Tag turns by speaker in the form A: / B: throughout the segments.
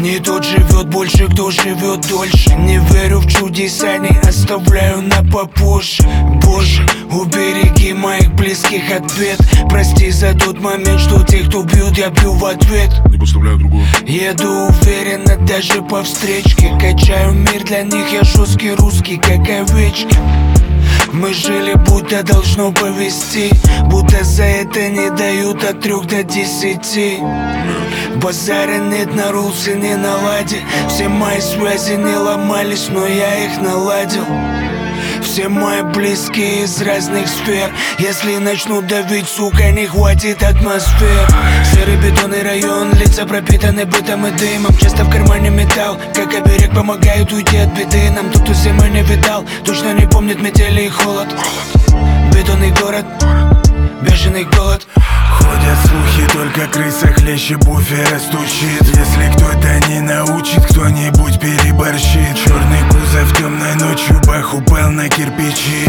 A: Не тот живет больше, кто живет дольше. Не верю в чудеса, не оставляю на попозже. Боже, убереги моих близких от бед. Прости за тот момент, что тех, кто бьют, я бью в ответ.
B: Не подставляю другого.
A: Еду уверенно даже по встречке. Качаю мир для них, я жесткий русский, как овечки. Мы жили, будто должно повести, будто за это не дают от 3 до 10. Базара нет, на рулсе не наладе. Все мои связи не ломались, но я их наладил. Все мои близкие из разных сфер. Если начну давить, сука, не хватит атмосфер. Серый бетонный район, лица пропитаны бытом и дымом. Часто в кармане металл, как оберег помогает уйти от беды. Нам тут кто зимы не видал, точно не помнит метели и холод. Бетонный город, бешеный голод.
C: Ходят слухи, только крыса хлеще буфера стучит. Если кто-то не научит, кто-нибудь переборщит. Черный кузов темной ночью, бах, упал на кирпичи.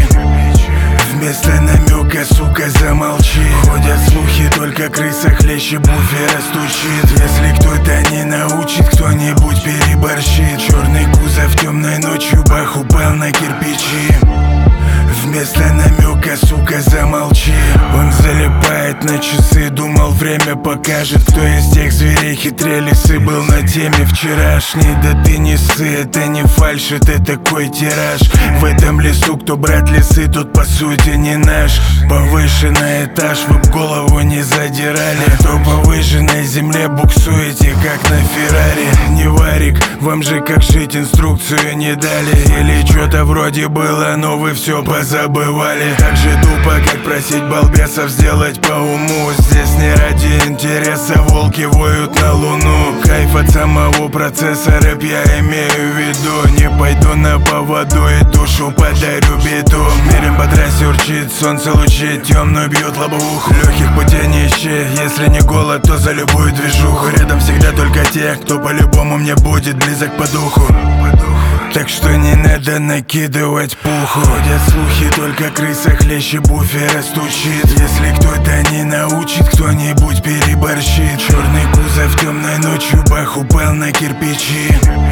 C: Вместо намека, сука, замолчи. Ходят слухи, только крыса хлеще буфера стучит. Если кто-то не научит, кто-нибудь переборщит. Черный кузов темной ночью, бах, упал на кирпичи. Вместо намека, сука, замолчи. Он залипает на часы, думал, время покажет, кто из тех зверей хитрее лисы. Был на теме вчерашней, да ты не ссы. Это не фальшь, это такой тираж. В этом лесу, кто брат лисы, тот по сути не наш. Повышенный этаж, вы б голову не задирали. То по выжженной земле буксуете, как на Феррари. Не варик, вам же как жить инструкцию не дали. Или что-то вроде было, но вы все позабывали. Так же тупо, как просить балбесов сделать по уму. Здесь не ради интереса волки воют на луну. Кайф от самого процесса, рэп я имею в виду. Не пойду на поводу и душу подарю биту. Миром по трассе урчит, солнце лучи темную бьют лобовуху. Легких путей не ищи, если не голод, то за любую движуху. Рядом всегда только те, кто по-любому мне будет близок по духу. Так что не надо накидывать пуху. Ходят слухи, только крыса хлеще буфера стучит. Если кто-то не научит, кто-нибудь переборщит. Черный кузов темной ночью, бах, упал на кирпичи.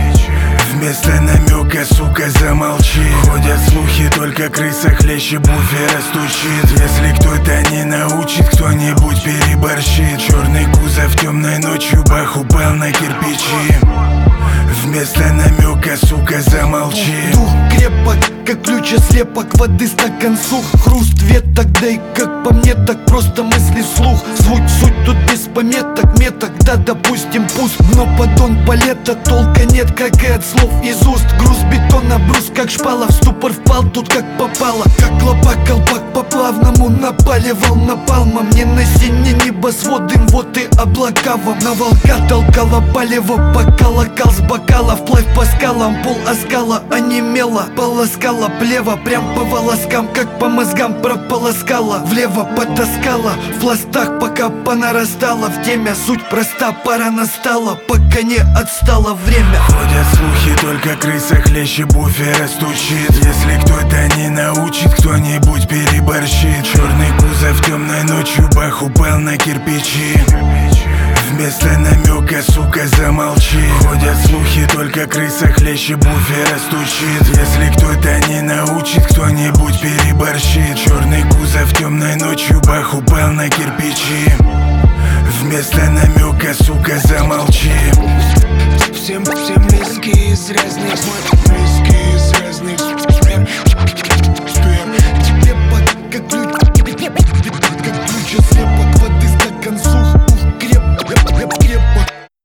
C: Вместо намека, сука, замолчи. Ходят слухи, только крыса хлеще буфера стучит. Если кто-то не научит, кто-нибудь переборщит. Черный кузов темной ночью, бах, упал на кирпичи. Вместо намека, сука, замолчи.
D: Дух крепок, как ключ слепок, воды стакан сух. Хруст веток, да и как по мне, так просто мысли вслух. Суть тут без пометок, меток, да допустим пуст. Но поддон палета, толка нет, как и от слов из уст. Груз бетона, брус, как шпала, в ступор впал тут как попало. Как лопак, колпак по плавному напаливал напалмом. Не на сине небосвод, им вот и облака вам. На волка толкала палево, пока локал с бокала. Вплавь по скалам, пол оскала, онемела. Полоскала плево, прям по волоскам, как по мозгам прополоскала. Влево потаскала, в пластах пока понарастала. В теме суть проста, пора настала, пока не отстало время.
C: Ходят слухи, только крыса хлеще буфера стучит. Если кто-то не научит, кто-нибудь переборщит. Черный кузов темной ночью, бах, упал на кирпичи. Вместо намека, сука, замолчи. Ходят слухи, только крыса хлеще буфера стучит. Если кто-то не научит, кто-нибудь переборщит. Черный кузов темной ночью, бах, упал на кирпичи. Вместо намека, сука, замолчи.
A: Всем близкие из разных